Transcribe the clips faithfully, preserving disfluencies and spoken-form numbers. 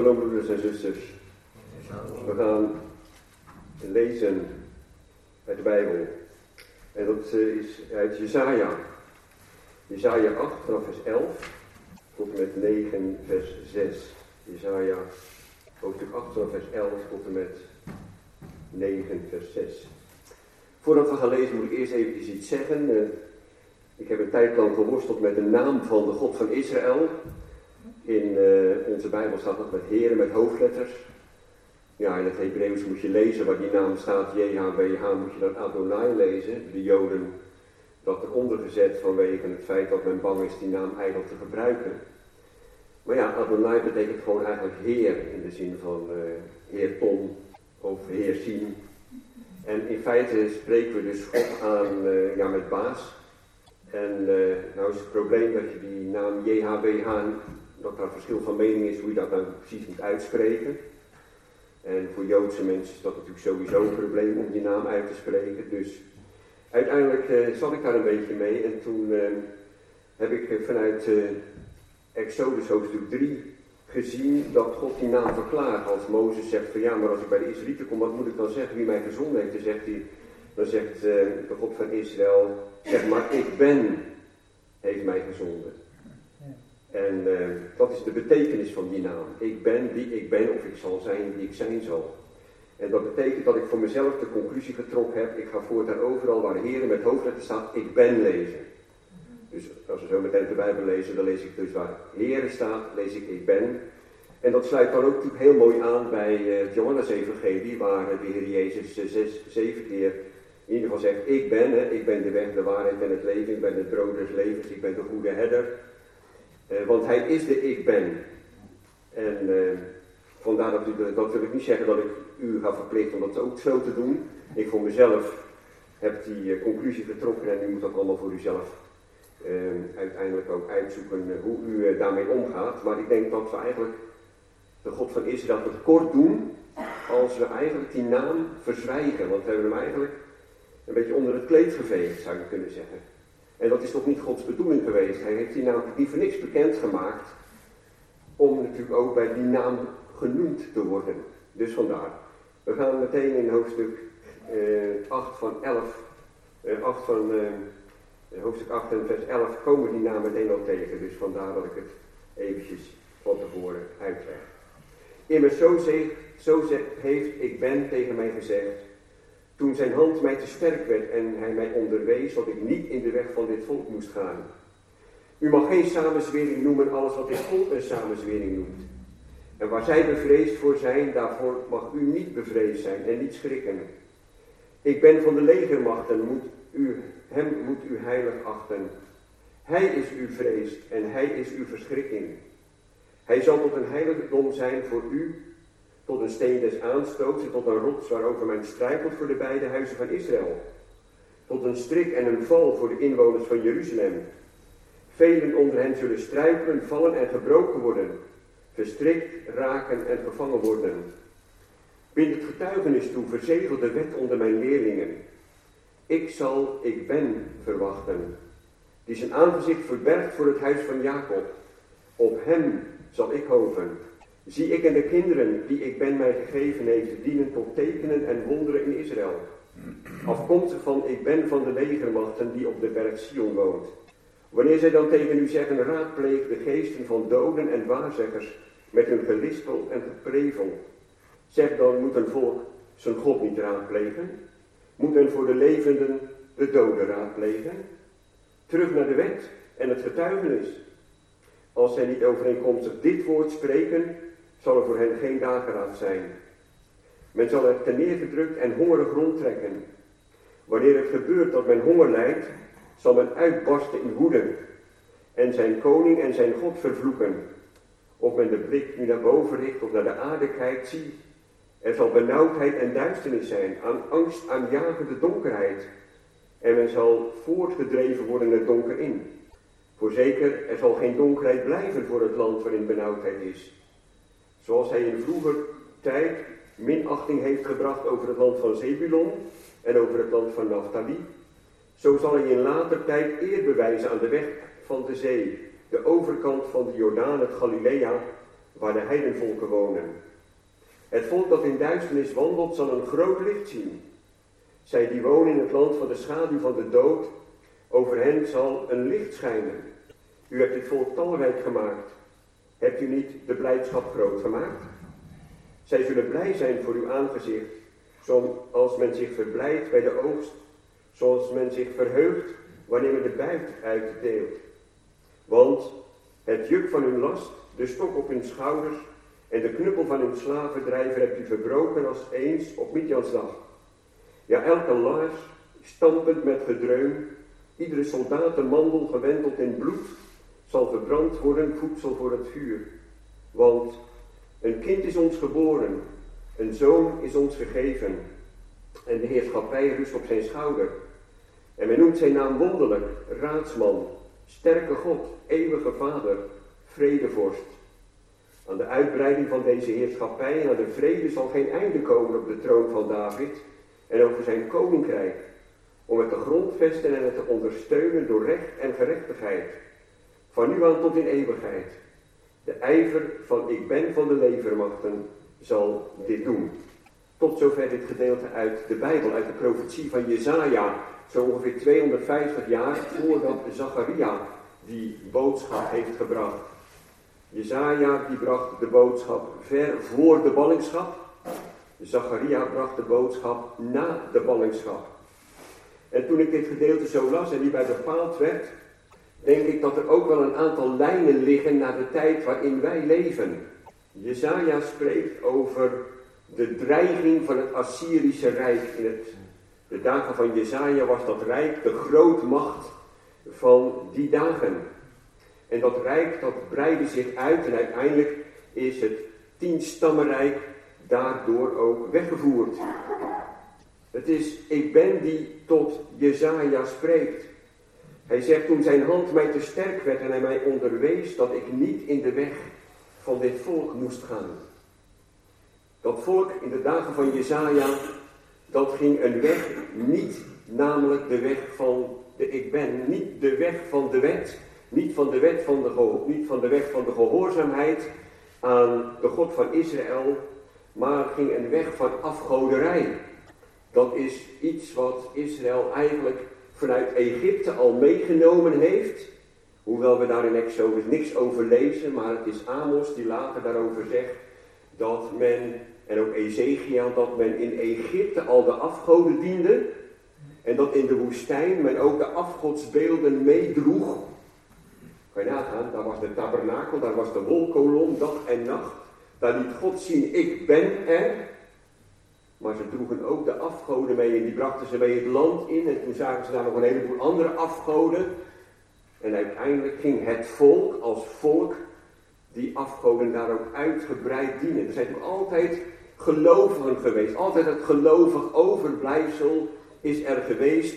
Shalom broeders en zusters. We gaan lezen uit de Bijbel. En dat is uit Jesaja. Jesaja acht vanaf vers elf tot en met negen vers zes. Jesaja hoofdstuk acht vanaf vers elf tot en met negen vers zes. Voordat we gaan lezen moet ik eerst even iets zeggen. Ik heb een tijd lang geworsteld met de naam van de God van Israël. In uh, onze Bijbel staat dat met Heere met hoofdletters. Ja, in het Hebreeuws moet je lezen waar die naam staat, J H W H, moet je dan Adonai lezen. De Joden dat eronder gezet vanwege het feit dat men bang is die naam ijdel te gebruiken. Maar ja, Adonai betekent gewoon eigenlijk Heer, in de zin van uh, Heer Tom of Heer Sien. En in feite spreken we dus God aan uh, ja, met baas. En uh, nou is het probleem dat je die naam J H W H, dat daar verschil van mening is hoe je dat nou precies moet uitspreken. En voor Joodse mensen is dat natuurlijk sowieso een probleem om die naam uit te spreken. Dus uiteindelijk uh, zat ik daar een beetje mee en toen uh, heb ik uh, vanuit uh, Exodus hoofdstuk drie gezien dat God die naam verklaart. Als Mozes zegt van ja, maar als ik bij de Israëlieten kom, wat moet ik dan zeggen wie mij gezonden heeft? Dan zegt, hij, dan zegt uh, de God van Israël, zeg maar ik ben, heeft mij gezonden. En uh, dat is de betekenis van die naam. Ik ben die ik ben of ik zal zijn die ik zijn zal. En dat betekent dat ik voor mezelf de conclusie getrokken heb. Ik ga voortaan overal waar Heere met hoofdletter staat, ik ben lezen. Dus als we zo meteen de Bijbel lezen, dan lees ik dus waar Heere staat, lees ik ik ben. En dat sluit dan ook natuurlijk heel mooi aan bij uh, het Johannes-evangelie, waar uh, de Heer Jezus uh, zes, zeven keer in ieder geval zegt, ik ben, hè, ik ben de weg, de waarheid en het leven, ik ben het brood des levens, ik ben de goede herder. Uh, want hij is de ik ben. En uh, vandaar dat, u, dat wil ik niet zeggen dat ik u ga verplichten om dat ook zo te doen. Ik voor mezelf heb die uh, conclusie getrokken en u moet dat allemaal voor uzelf uh, uiteindelijk ook uitzoeken uh, hoe u uh, daarmee omgaat. Maar ik denk dat we eigenlijk de God van Israël het kort doen als we eigenlijk die naam verzwijgen. Want we hebben hem eigenlijk een beetje onder het kleed geveegd, zou je kunnen zeggen. En dat is toch niet Gods bedoeling geweest. Hij heeft die naam niet voor niks bekendgemaakt. Om natuurlijk ook bij die naam genoemd te worden. Dus vandaar. We gaan meteen in hoofdstuk uh, acht van elf. Uh, acht van, uh, hoofdstuk acht en vers elf komen die naam meteen al tegen. Dus vandaar dat ik het eventjes van tevoren uitleg. Immers zo, zegt, zo zegt, heeft ik ben tegen mij gezegd. Toen zijn hand mij te sterk werd en hij mij onderwees dat ik niet in de weg van dit volk moest gaan. U mag geen samenzwering noemen alles wat dit volk een samenzwering noemt. En waar zij bevreesd voor zijn, daarvoor mag u niet bevreesd zijn en niet schrikken. Ik ben van de legermachten, moet u, hem moet u heilig achten. Hij is uw vrees en hij is uw verschrikking. Hij zal tot een heiligdom zijn voor u, tot een steen des aanstoots en tot een rots waarover men struikelt voor de beide huizen van Israël. Tot een strik en een val voor de inwoners van Jeruzalem. Velen onder hen zullen struikelen, vallen en gebroken worden, verstrikt, raken en gevangen worden. Bind het getuigenis toe, verzegel de wet onder mijn leerlingen. Ik zal, ik ben, verwachten, die zijn aangezicht verbergt voor het huis van Jacob. Op hem zal ik hopen. Zie ik en de kinderen die ik ben mij gegeven heeft, dienen tot tekenen en wonderen in Israël. Afkomstig van ik ben van de legermachten die op de berg Sion woont. Wanneer zij dan tegen u zeggen, raadpleeg de geesten van doden en waarzeggers met hun gelispel en geprevel. Zeg dan, moet een volk zijn God niet raadplegen? Moet men voor de levenden de doden raadplegen? Terug naar de wet en het getuigenis. Als zij niet overeenkomstig dit woord spreken, zal er voor hen geen dageraad zijn. Men zal er ten neergedrukt en hongerig rondtrekken. Wanneer het gebeurt dat men honger lijdt, zal men uitbarsten in woede en zijn koning en zijn God vervloeken. Of men de blik nu naar boven richt of naar de aarde kijkt, zie, er zal benauwdheid en duisternis zijn, aan angst aanjagende donkerheid. En men zal voortgedreven worden het donker in. Voorzeker, er zal geen donkerheid blijven voor het land waarin benauwdheid is. Zoals hij in vroeger tijd minachting heeft gebracht over het land van Zebulon en over het land van Naphtali, zo zal hij in later tijd eer bewijzen aan de weg van de zee, de overkant van de Jordaan, het Galilea, waar de heidenvolken wonen. Het volk dat in duisternis wandelt zal een groot licht zien. Zij die wonen in het land van de schaduw van de dood, over hen zal een licht schijnen. U hebt dit volk talrijk gemaakt. Hebt u niet de blijdschap groot gemaakt? Zij zullen blij zijn voor uw aangezicht, zoals men zich verblijdt bij de oogst, zoals men zich verheugt wanneer men de buit uitdeelt. Want het juk van hun last, de stok op hun schouders en de knuppel van hun slavendrijver hebt u verbroken als eens op Midjans dag. Ja, elke laars, stampend met gedreun, iedere soldatenmandel gewenteld in bloed, zal verbrand worden voedsel voor het vuur. Want een kind is ons geboren, een zoon is ons gegeven, en de heerschappij rust op zijn schouder. En men noemt zijn naam wonderlijk, raadsman, sterke God, eeuwige Vader, vredevorst. Aan de uitbreiding van deze heerschappij en aan de vrede zal geen einde komen op de troon van David en over zijn koninkrijk, om het te grondvesten en het te ondersteunen door recht en gerechtigheid, van nu aan tot in eeuwigheid. De ijver van ik ben van de legermachten zal dit doen. Tot zover dit gedeelte uit de Bijbel, uit de profetie van Jesaja, zo ongeveer tweehonderdvijftig jaar voordat Zacharia die boodschap heeft gebracht. Jesaja die bracht de boodschap ver voor de ballingschap. Zacharia bracht de boodschap na de ballingschap. En toen ik dit gedeelte zo las en hierbij bepaald werd, denk ik dat er ook wel een aantal lijnen liggen naar de tijd waarin wij leven. Jesaja spreekt over de dreiging van het Assyrische Rijk. In het, de dagen van Jesaja was dat rijk de grootmacht van die dagen. En dat rijk dat breidde zich uit en uiteindelijk is het tienstammenrijk daardoor ook weggevoerd. Het is ik ben die tot Jesaja spreekt. Hij zegt toen zijn hand mij te sterk werd en hij mij onderwees dat ik niet in de weg van dit volk moest gaan. Dat volk in de dagen van Jesaja, dat ging een weg, niet namelijk de weg van de ik ben, niet de weg van de wet, niet van de wet van de, niet van de weg van de gehoorzaamheid aan de God van Israël, maar ging een weg van afgoderij. Dat is iets wat Israël eigenlijk vanuit Egypte al meegenomen heeft, hoewel we daar in Exodus niks over lezen, maar het is Amos die later daarover zegt dat men, en ook Ezekiel, dat men in Egypte al de afgoden diende en dat in de woestijn men ook de afgodsbeelden meedroeg. Kan je nagaan, daar was de tabernakel, daar was de wolkolom dag en nacht, daar liet God zien ik ben er. Maar ze droegen ook de afgoden mee en die brachten ze mee het land in. En toen zagen ze daar nog een heleboel andere afgoden. En uiteindelijk ging het volk als volk die afgoden daar ook uitgebreid dienen. Er zijn toch altijd gelovigen geweest. Altijd het gelovig overblijfsel is er geweest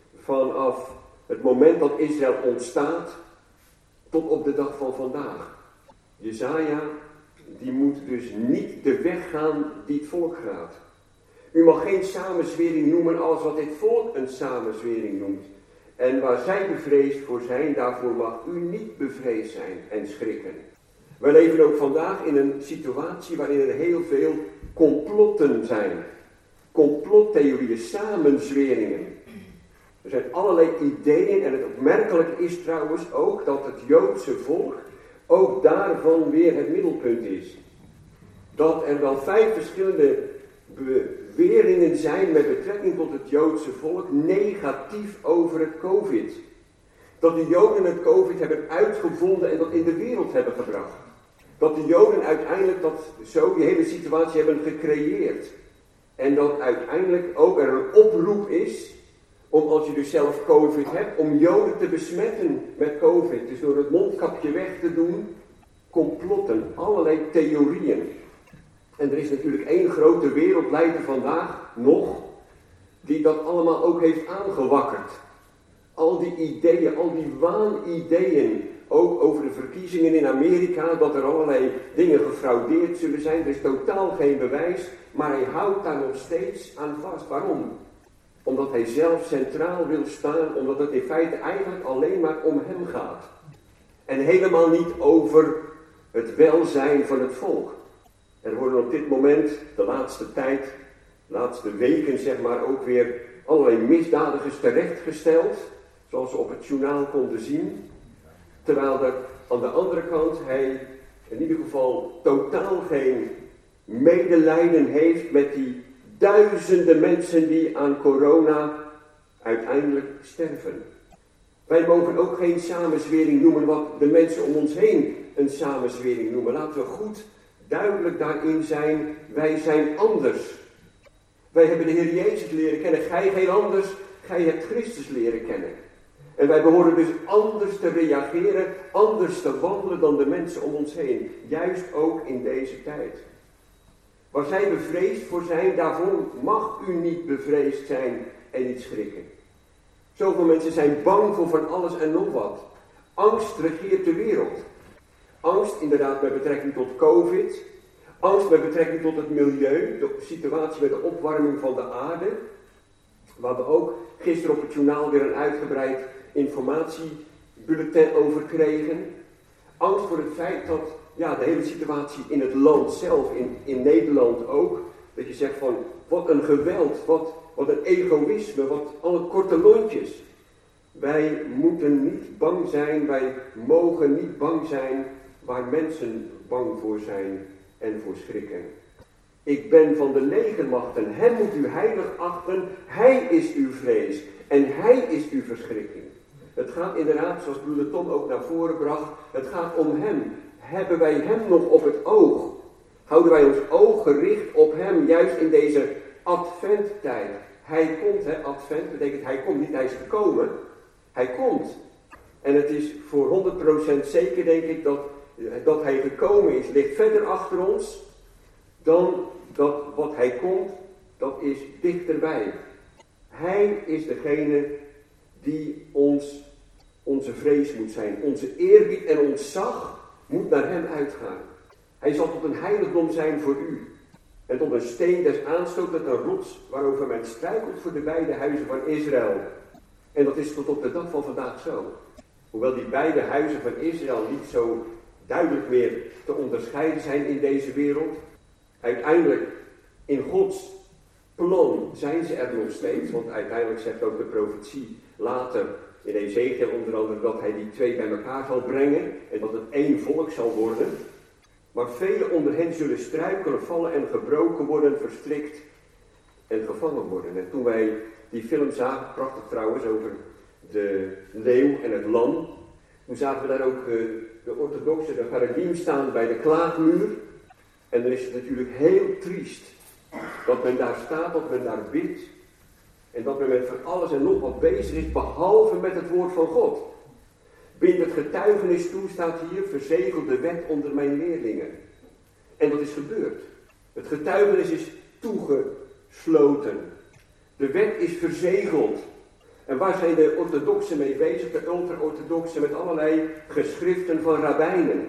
vanaf het moment dat Israël ontstaat tot op de dag van vandaag. Jesaja, die moet dus niet de weg gaan die het volk gaat. U mag geen samenzwering noemen als wat dit volk een samenzwering noemt. En waar zij bevreesd voor zijn, daarvoor mag u niet bevreesd zijn en schrikken. We leven ook vandaag in een situatie waarin er heel veel complotten zijn. Complottheorieën, samenzweringen. Er zijn allerlei ideeën en het opmerkelijke is trouwens ook dat het Joodse volk ook daarvan weer het middelpunt is. Dat er wel vijf verschillende beweringen zijn met betrekking tot het Joodse volk negatief over het COVID. Dat de Joden het COVID hebben uitgevonden en dat in de wereld hebben gebracht. Dat de Joden uiteindelijk dat zo die hele situatie hebben gecreëerd. En dat uiteindelijk ook er een oproep is om als je dus zelf COVID hebt, om Joden te besmetten met COVID. Dus door het mondkapje weg te doen, complotten, allerlei theorieën. En er is natuurlijk één grote wereldleider vandaag nog, die dat allemaal ook heeft aangewakkerd. Al die ideeën, al die waanideeën, ook over de verkiezingen in Amerika, dat er allerlei dingen gefraudeerd zullen zijn. Er is totaal geen bewijs, maar hij houdt daar nog steeds aan vast. Waarom? Omdat hij zelf centraal wil staan, omdat het in feite eigenlijk alleen maar om hem gaat. En helemaal niet over het welzijn van het volk. Er worden op dit moment, de laatste tijd, de laatste weken zeg maar, ook weer allerlei misdadigers terechtgesteld, zoals we op het journaal konden zien. Terwijl er aan de andere kant hij in ieder geval totaal geen medelijden heeft met die duizenden mensen die aan corona uiteindelijk sterven. Wij mogen ook geen samenzwering noemen wat de mensen om ons heen een samenzwering noemen. Laten we goed duidelijk daarin zijn, wij zijn anders. Wij hebben de Heer Jezus leren kennen, gij geen anders, gij hebt Christus leren kennen. En wij behoren dus anders te reageren, anders te wandelen dan de mensen om ons heen. Juist ook in deze tijd. Waar zij bevreesd voor zijn, daarvoor mag u niet bevreesd zijn en niet schrikken. Zoveel mensen zijn bang voor van alles en nog wat. Angst regeert de wereld. Angst inderdaad met betrekking tot COVID. Angst met betrekking tot het milieu, de situatie met de opwarming van de aarde. Waar we ook gisteren op het journaal weer een uitgebreid informatiebulletin over kregen. Angst voor het feit dat ja, de hele situatie in het land zelf, in, in Nederland ook, dat je zegt van wat een geweld, wat, wat een egoïsme, wat alle korte lontjes. Wij moeten niet bang zijn, wij mogen niet bang zijn waar mensen bang voor zijn en voor schrikken. Ik ben van de legermachten, hem moet u heilig achten, hij is uw vrees en hij is uw verschrikking. Het gaat inderdaad, zoals broeder Tom ook naar voren bracht, het gaat om hem. Hebben wij hem nog op het oog? Houden wij ons oog gericht op hem, juist in deze adventtijd? Hij komt, hè, advent betekent hij komt niet, hij is gekomen. Hij komt. En het is voor honderd procent zeker, denk ik, dat, dat hij gekomen is, ligt verder achter ons, dan dat wat hij komt, dat is dichterbij. Hij is degene die ons, onze vrees moet zijn. Onze eerbied en ontzag moet naar hem uitgaan. Hij zal tot een heiligdom zijn voor u. En tot een steen des aanstoot met een rots waarover men struikelt voor de beide huizen van Israël. En dat is tot op de dag van vandaag zo. Hoewel die beide huizen van Israël niet zo duidelijk meer te onderscheiden zijn in deze wereld. Uiteindelijk in Gods plan zijn ze er nog steeds. Want uiteindelijk zegt ook de profetie later in Ezekiel onder andere dat hij die twee bij elkaar zal brengen. En dat het één volk zal worden. Maar velen onder hen zullen struikelen, vallen en gebroken worden, verstrikt en gevangen worden. En toen wij die film zagen, prachtig trouwens, over de leeuw en het lam. Toen zagen we daar ook uh, de orthodoxen, de Haredim staan bij de klaagmuur. En dan is het natuurlijk heel triest dat men daar staat, dat men daar bidt. En dat men met van alles en nog wat bezig is, behalve met het woord van God. Bind het getuigenis toe, staat hier, verzegel de wet onder mijn leerlingen. En dat is gebeurd. Het getuigenis is toegesloten. De wet is verzegeld. En waar zijn de orthodoxen mee bezig, de ultra-orthodoxen, met allerlei geschriften van rabbijnen.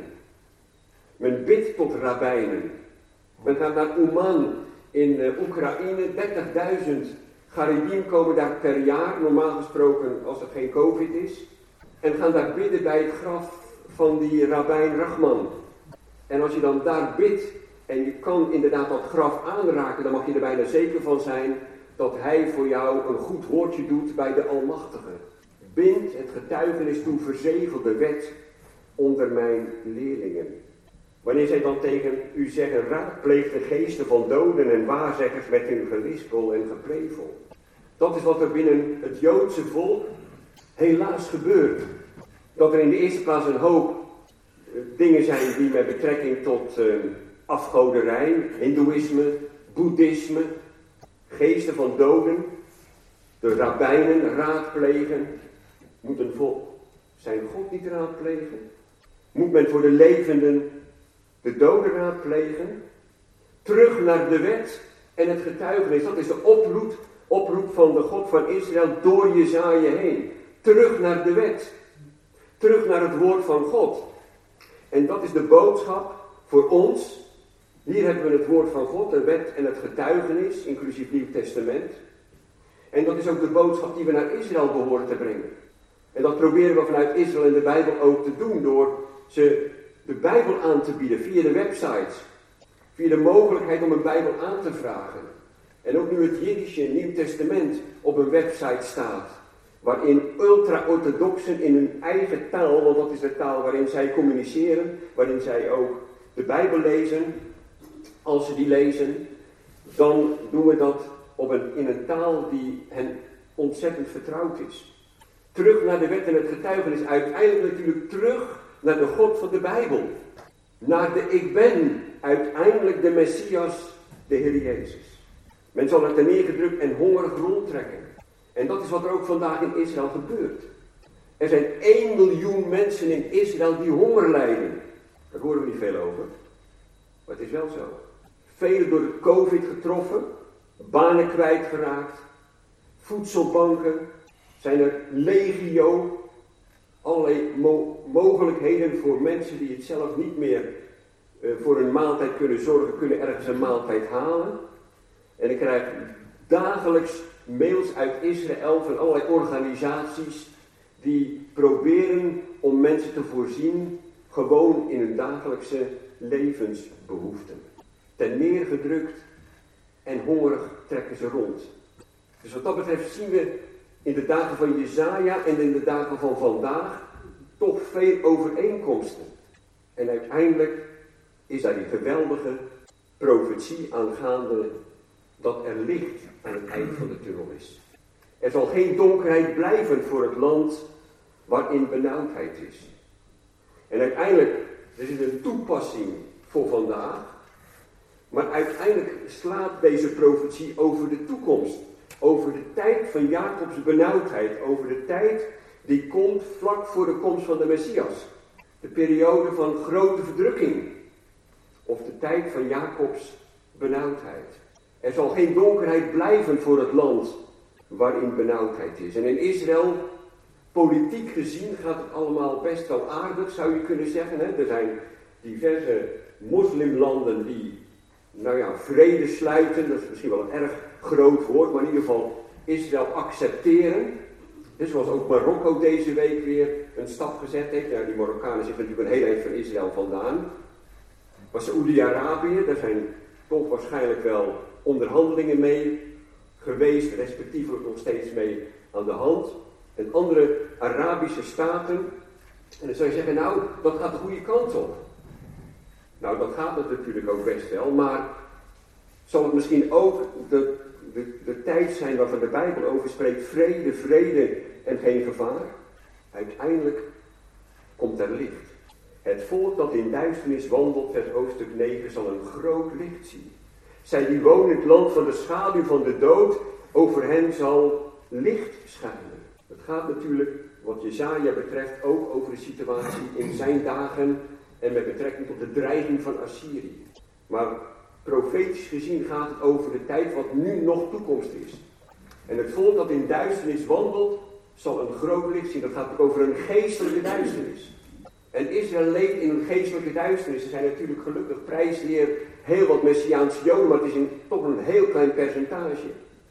Men bidt tot rabbijnen. Men gaat naar Uman in uh, Oekraïne, dertigduizend Haredim komen daar per jaar, normaal gesproken als er geen COVID is. En gaan daar bidden bij het graf van die rabbijn Rahman. En als je dan daar bidt en je kan inderdaad dat graf aanraken, dan mag je er bijna zeker van zijn dat hij voor jou een goed woordje doet bij de Almachtige. Bind het getuigenis toe, verzegel de wet onder mijn leerlingen. Wanneer zij dan tegen u zeggen, raadpleeg de geesten van doden en waarzeggers met hun gelispel en geprevel. Dat is wat er binnen het Joodse volk helaas gebeurt. Dat er in de eerste plaats een hoop uh, dingen zijn die met betrekking tot uh, afgoderij, hindoeïsme, boeddhisme, geesten van doden, de rabbijnen raadplegen. Moet een volk zijn God niet raadplegen? Moet men voor de levenden de doden raadplegen? Terug naar de wet en het getuigenis. Dat is de oproep, oproep van de God van Israël door Jesaja heen. Terug naar de wet. Terug naar het woord van God. En dat is de boodschap voor ons. Hier hebben we het woord van God, de wet en het getuigenis, inclusief Nieuw Testament. En dat is ook de boodschap die we naar Israël behoren te brengen. En dat proberen we vanuit Israël en de Bijbel ook te doen door ze de Bijbel aan te bieden via de websites. Via de mogelijkheid om een Bijbel aan te vragen. En ook nu het Jiddische Nieuw Testament op een website staat. Waarin ultra-orthodoxen in hun eigen taal, want dat is de taal waarin zij communiceren. Waarin zij ook de Bijbel lezen. Als ze die lezen, dan doen we dat op een, in een taal die hen ontzettend vertrouwd is. Terug naar de wet en het getuigenis. Uiteindelijk natuurlijk terug naar de God van de Bijbel. Naar de ik ben. Uiteindelijk de Messias, de Heer Jezus. Men zal er ten neergedrukt en hongerig rondtrekken. En dat is wat er ook vandaag in Israël gebeurt. Er zijn één miljoen mensen in Israël die honger lijden. Daar horen we niet veel over. Maar het is wel zo. Velen door de COVID getroffen. Banen kwijtgeraakt. Voedselbanken. Zijn er legio. Allerlei mo- mogelijkheden voor mensen die het zelf niet meer uh, voor een maaltijd kunnen zorgen. Kunnen ergens een maaltijd halen. En ik krijg dagelijks mails uit Israël van allerlei organisaties die proberen om mensen te voorzien gewoon in hun dagelijkse levensbehoeften. Ten neergedrukt en hongerig trekken ze rond. Dus wat dat betreft zien we in de dagen van Jesaja en in de dagen van vandaag toch veel overeenkomsten. En uiteindelijk is daar die geweldige profetie aangaande dat er licht aan het eind van de tunnel is. Er zal geen donkerheid blijven voor het land waarin benauwdheid is. En uiteindelijk, er is een toepassing voor vandaag, maar uiteindelijk slaat deze profetie over de toekomst. Over de tijd van Jacobs benauwdheid, over de tijd die komt vlak voor de komst van de Messias. De periode van grote verdrukking, of de tijd van Jacobs benauwdheid. Er zal geen donkerheid blijven voor het land waarin benauwdheid is. En in Israël, politiek gezien, gaat het allemaal best wel aardig, zou je kunnen zeggen. Hè? Er zijn diverse moslimlanden die, nou ja, vrede sluiten. Dat is misschien wel een erg groot woord, maar in ieder geval Israël accepteren. Dus zoals ook Marokko deze week weer een stap gezet heeft. Ja, die Marokkanen zitten natuurlijk een heel eind van Israël vandaan. Maar Saoedi-Arabië, daar zijn toch waarschijnlijk wel onderhandelingen mee geweest, respectievelijk nog steeds mee aan de hand. En andere Arabische staten. En dan zou je zeggen, nou, dat gaat de goede kant op. Nou, dat gaat het natuurlijk ook best wel, maar zal het misschien ook de, de, de tijd zijn waarvan de Bijbel over spreekt, vrede, vrede en geen gevaar? Uiteindelijk komt er licht. Het volk dat in duisternis wandelt, vers hoofdstuk negen, zal een groot licht zien. Zij die wonen in het land van de schaduw van de dood, over hen zal licht schijnen. Het gaat natuurlijk, wat Jesaja betreft, ook over de situatie in zijn dagen en met betrekking tot de dreiging van Assyrië. Maar profetisch gezien gaat het over de tijd wat nu nog toekomst is. En het volk dat in duisternis wandelt, zal een groot licht zien. Dat gaat ook over een geestelijke duisternis. En Israël leeft in een geestelijke duisternis. Er zijn natuurlijk gelukkig prijsleer heel wat Messiaanse Joden, maar het is een, toch een heel klein percentage.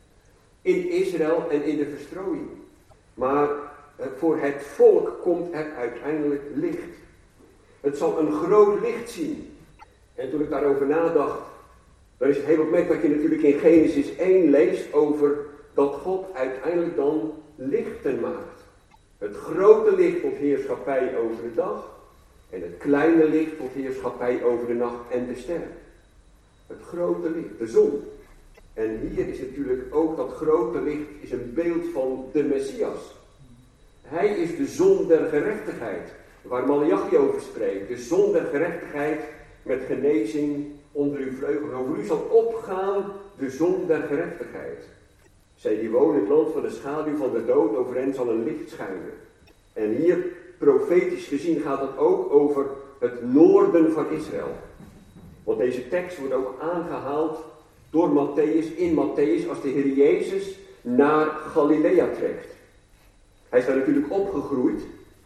In Israël en in de verstrooiing. Maar voor het volk komt er uiteindelijk licht. Het zal een groot licht zien. En toen ik daarover nadacht, dan is het heel opmerkelijk dat je natuurlijk in Genesis één leest over dat God uiteindelijk dan lichten maakt. Het grote licht tot heerschappij over de dag en het kleine licht tot heerschappij over de nacht en de sterren. Het grote licht, de zon. En hier is natuurlijk ook dat grote licht is een beeld van de Messias. Hij is de zon der gerechtigheid, waar Maleachi over spreekt. De zon der gerechtigheid met genezing onder uw vleugels. Over u zal opgaan de zon der gerechtigheid. Zij die wonen in het land van de schaduw van de dood, over hen zal een licht schijnen. En hier, profetisch gezien, gaat het ook over het noorden van Israël. Want deze tekst wordt ook aangehaald door Matthäus, in Matthäus, als de Heer Jezus naar Galilea trekt. Hij is daar natuurlijk opgegroeid,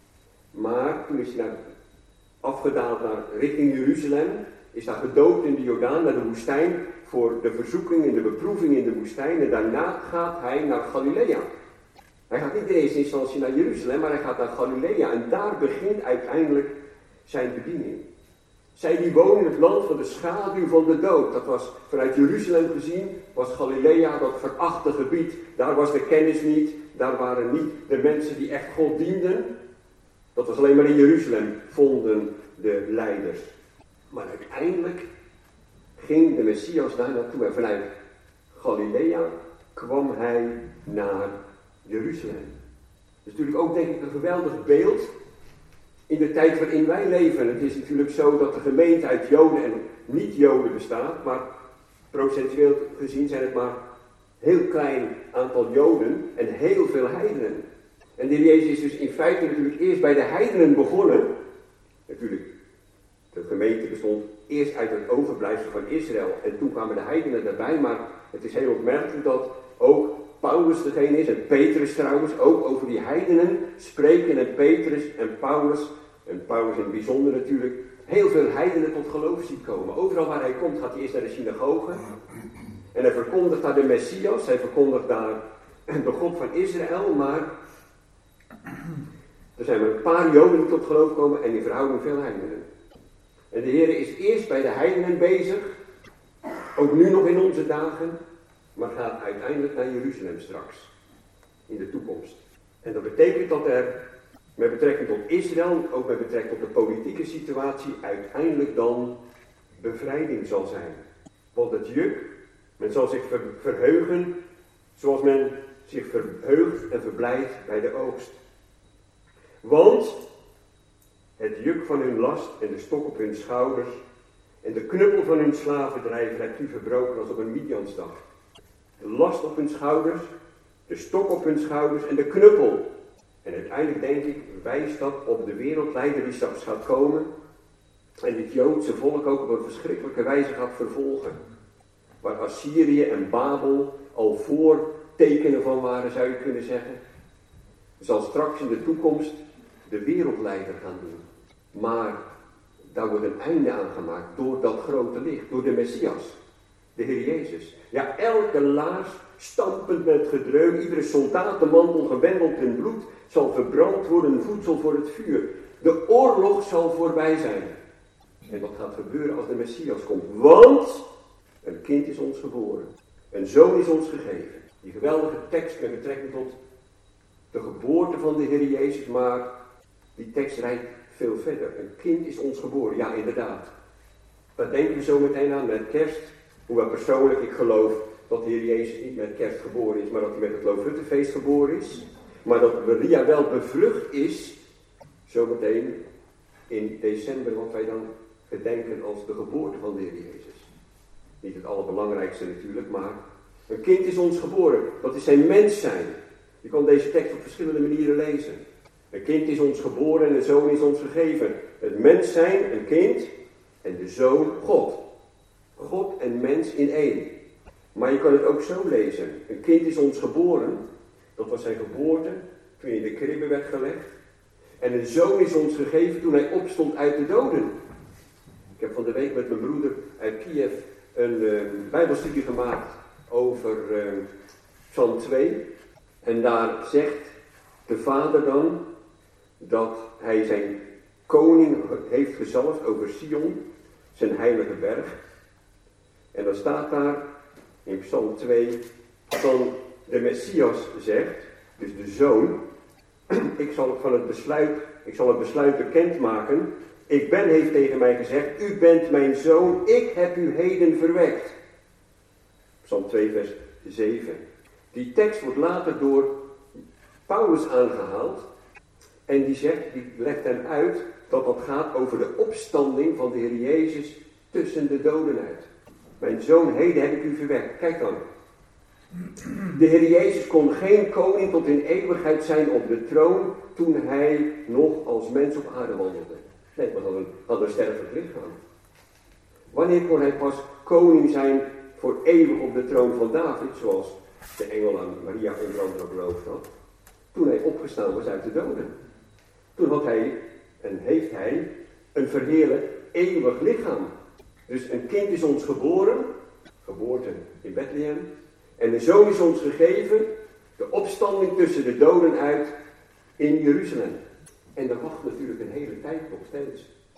maar toen is hij naar, afgedaald naar richting Jeruzalem, is daar gedoopt in de Jordaan, naar de woestijn, voor de verzoeking en de beproeving in de woestijn. En daarna gaat hij naar Galilea. Hij gaat niet in eerste instantie naar Jeruzalem, maar hij gaat naar Galilea. En daar begint uiteindelijk zijn bediening. Zij die wonen in het land van de schaduw van de dood. Dat was vanuit Jeruzalem gezien, was Galilea dat verachte gebied. Daar was de kennis niet, daar waren niet de mensen die echt God dienden. Dat was alleen maar in Jeruzalem, vonden de leiders. Maar uiteindelijk ging de Messias daar naartoe. En vanuit Galilea kwam hij naar Jeruzalem. Dat is natuurlijk ook, denk ik, een geweldig beeld in de tijd waarin wij leven. Het is natuurlijk zo dat de gemeente uit Joden en niet-Joden bestaat, maar procentueel gezien zijn het maar een heel klein aantal Joden en heel veel heidenen. En de Heer Jezus is dus in feite natuurlijk eerst bij de heidenen begonnen. Natuurlijk, de gemeente bestond eerst uit het overblijfsel van Israël en toen kwamen de heidenen erbij, maar het is heel opmerkelijk dat ook Paulus degene is, en Petrus trouwens, ook over die heidenen spreken, en Petrus en Paulus, en Paulus in het bijzonder natuurlijk, heel veel heidenen tot geloof ziet komen. Overal waar hij komt gaat hij eerst naar de synagoge, en hij verkondigt daar de Messias, hij verkondigt daar de God van Israël, maar er zijn maar een paar Joden die tot geloof komen en in verhouding veel heidenen. En de Heer is eerst bij de heidenen bezig, ook nu nog in onze dagen, maar gaat uiteindelijk naar Jeruzalem straks, in de toekomst. En dat betekent dat er, met betrekking tot Israël, ook met betrekking tot de politieke situatie, uiteindelijk dan bevrijding zal zijn. Want het juk, men zal zich ver, verheugen, zoals men zich verheugt en verblijdt bij de oogst. Want het juk van hun last en de stok op hun schouders en de knuppel van hun slavendrijver hebt u verbroken als op een Midiansdag. De last op hun schouders, de stok op hun schouders en de knuppel. En uiteindelijk denk ik, wijst dat op de wereldleider die straks gaat komen en het Joodse volk ook op een verschrikkelijke wijze gaat vervolgen. Waar Assyrië en Babel al voortekenen van waren, zou je kunnen zeggen, zal straks in de toekomst de wereldleider gaan doen. Maar daar wordt een einde aan gemaakt door dat grote licht, door de Messias, de Heer Jezus. Ja, elke laars stampend met gedreun, iedere soldatenmantel gewendeld in bloed, zal verbrand worden, voedsel voor het vuur. De oorlog zal voorbij zijn. En wat gaat gebeuren als de Messias komt? Want een kind is ons geboren, een zoon is ons gegeven. Die geweldige tekst met betrekking tot de geboorte van de Heer Jezus, maar die tekst rijdt veel verder. Een kind is ons geboren, ja inderdaad. Daar denken we zo meteen aan met kerst. Hoewel persoonlijk ik geloof dat de Heer Jezus niet met kerst geboren is, maar dat hij met het Loofhuttenfeest geboren is. Maar dat Maria wel bevrucht is, zometeen in december, wat wij dan gedenken als de geboorte van de Heer Jezus. Niet het allerbelangrijkste natuurlijk, maar een kind is ons geboren. Dat is zijn mens zijn. Je kan deze tekst op verschillende manieren lezen. Een kind is ons geboren en een zoon is ons gegeven. Het mens zijn, een kind, en de zoon, God. God en mens in één. Maar je kan het ook zo lezen. Een kind is ons geboren. Dat was zijn geboorte, toen hij in de kribbe werd gelegd. En een zoon is ons gegeven toen hij opstond uit de doden. Ik heb van de week met mijn broeder uit Kiev een uh, bijbelstudie gemaakt over uh, Psalm twee. En daar zegt de vader dan dat hij zijn koning heeft gezalfd over Sion, zijn heilige berg. En dan staat daar in Psalm twee van de Messias zegt, dus de zoon, ik zal het van het besluit, ik zal het besluit bekendmaken. Ik ben, heeft tegen mij gezegd, u bent mijn zoon, ik heb u heden verwekt. Psalm twee vers zeven. Die tekst wordt later door Paulus aangehaald. En die zegt, die legt hem uit dat dat gaat over de opstanding van de Heer Jezus tussen de doden uit. Mijn zoon, heden heb ik u verwekt. Kijk dan. De Heer Jezus kon geen koning tot in eeuwigheid zijn op de troon toen hij nog als mens op aarde wandelde. Nee, maar had een, had een sterfelijk lichaam. Wanneer kon hij pas koning zijn voor eeuwig op de troon van David, zoals de engel aan Maria onder andere beloofd had? Toen hij opgestaan was uit de doden. Toen had hij, en heeft hij, een verheerlijk eeuwig lichaam. Dus een kind is ons geboren, geboorte in Bethlehem, en een zoon is ons gegeven, de opstanding tussen de doden uit in Jeruzalem. En dat wacht natuurlijk een hele tijd nog steeds.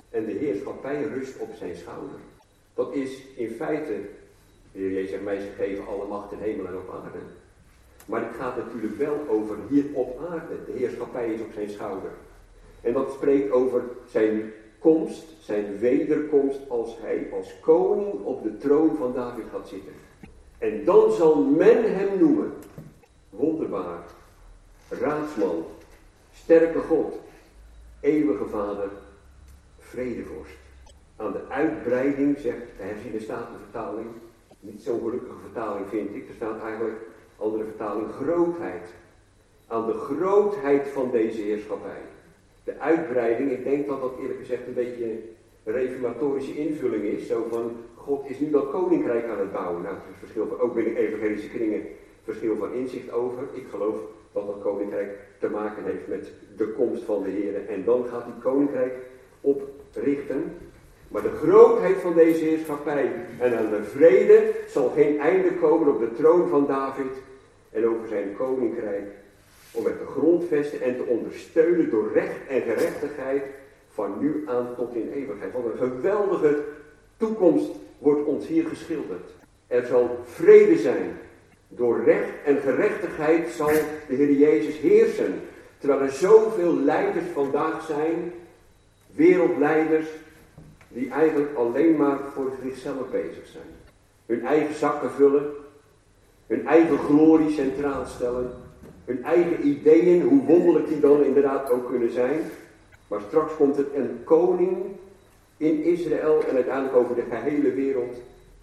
En de heerschappij rust op zijn schouder. Dat is in feite, de Heer Jezus zegt, mij is gegeven alle macht in hemel en op aarde. Maar het gaat natuurlijk wel over hier op aarde. De heerschappij is op zijn schouder. En dat spreekt over zijn komst, zijn wederkomst, als hij als koning op de troon van David gaat zitten. En dan zal men hem noemen wonderbaar, raadsman, sterke God, eeuwige Vader, vredevorst. Aan de uitbreiding, zegt de herziene statenvertaling, niet zo'n gelukkige vertaling vind ik, er staat eigenlijk, andere vertaling, grootheid. Aan de grootheid van deze heerschappij. De uitbreiding, ik denk dat dat eerlijk gezegd een beetje een reformatorische invulling is, zo van, God is nu dat koninkrijk aan het bouwen. Nou, er is verschil van, ook binnen evangelische kringen, verschil van inzicht over. Ik geloof dat dat koninkrijk te maken heeft met de komst van de Heer. En dan gaat die koninkrijk oprichten. Maar de grootheid van deze heerschappij en aan de vrede zal geen einde komen op de troon van David en over zijn koninkrijk. Om het te grondvesten en te ondersteunen door recht en gerechtigheid van nu aan tot in eeuwigheid. Wat een geweldige toekomst wordt ons hier geschilderd. Er zal vrede zijn. Door recht en gerechtigheid zal de Heer Jezus heersen. Terwijl er zoveel leiders vandaag zijn, wereldleiders, die eigenlijk alleen maar voor zichzelf bezig zijn. Hun eigen zakken vullen, hun eigen glorie centraal stellen, hun eigen ideeën, hoe wonderlijk die dan inderdaad ook kunnen zijn. Maar straks komt er een koning in Israël en uiteindelijk over de gehele wereld,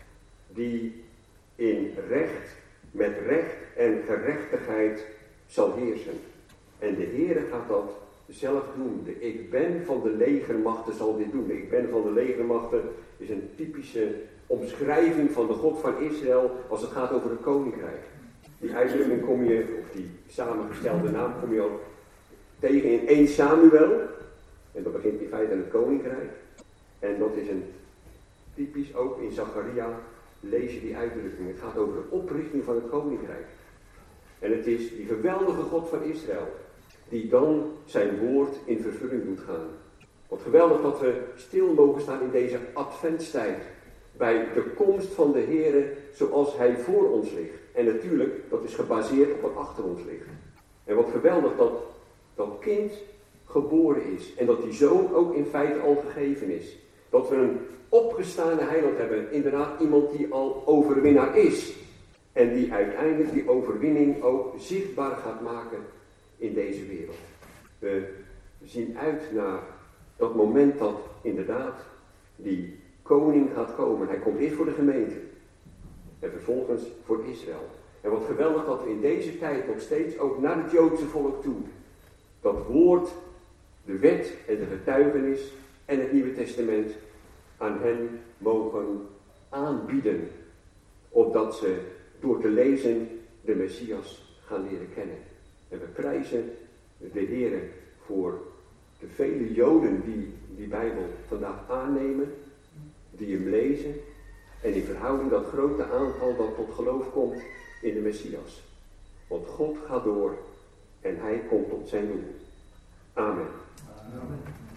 die in recht, met recht en gerechtigheid zal heersen. En de Heere gaat dat zelf doen. De ik ben van de legermachten zal dit doen. De ik ben van de legermachten is een typische omschrijving van de God van Israël als het gaat over het koninkrijk. Die uitdrukking kom je, of die samengestelde naam kom je ook tegen in één Samuel. En dat begint in feite aan het koninkrijk. En dat is een typisch ook in Zacharia lees je die uitdrukking. Het gaat over de oprichting van het koninkrijk. En het is die geweldige God van Israël die dan zijn woord in vervulling doet gaan. Wat geweldig dat we stil mogen staan in deze adventstijd. Bij de komst van de Heere zoals hij voor ons ligt. En natuurlijk, dat is gebaseerd op wat achter ons ligt. En wat geweldig dat dat kind geboren is. En dat die zoon ook in feite al gegeven is. Dat we een opgestane heiland hebben. Inderdaad iemand die al overwinnaar is. En die uiteindelijk die overwinning ook zichtbaar gaat maken in deze wereld. We zien uit naar dat moment dat inderdaad die koning gaat komen. Hij komt eerst voor de gemeente. En vervolgens voor Israël. En wat geweldig dat we in deze tijd nog steeds ook naar het Joodse volk toe dat woord, de wet en de getuigenis en het Nieuwe Testament aan hen mogen aanbieden. Opdat ze door te lezen de Messias gaan leren kennen. En we prijzen de Heere voor de vele Joden die die Bijbel vandaag aannemen, die hem lezen. En in verhouding dat grote aantal dat tot geloof komt in de Messias. Want God gaat door en hij komt tot zijn doel. Amen. Amen.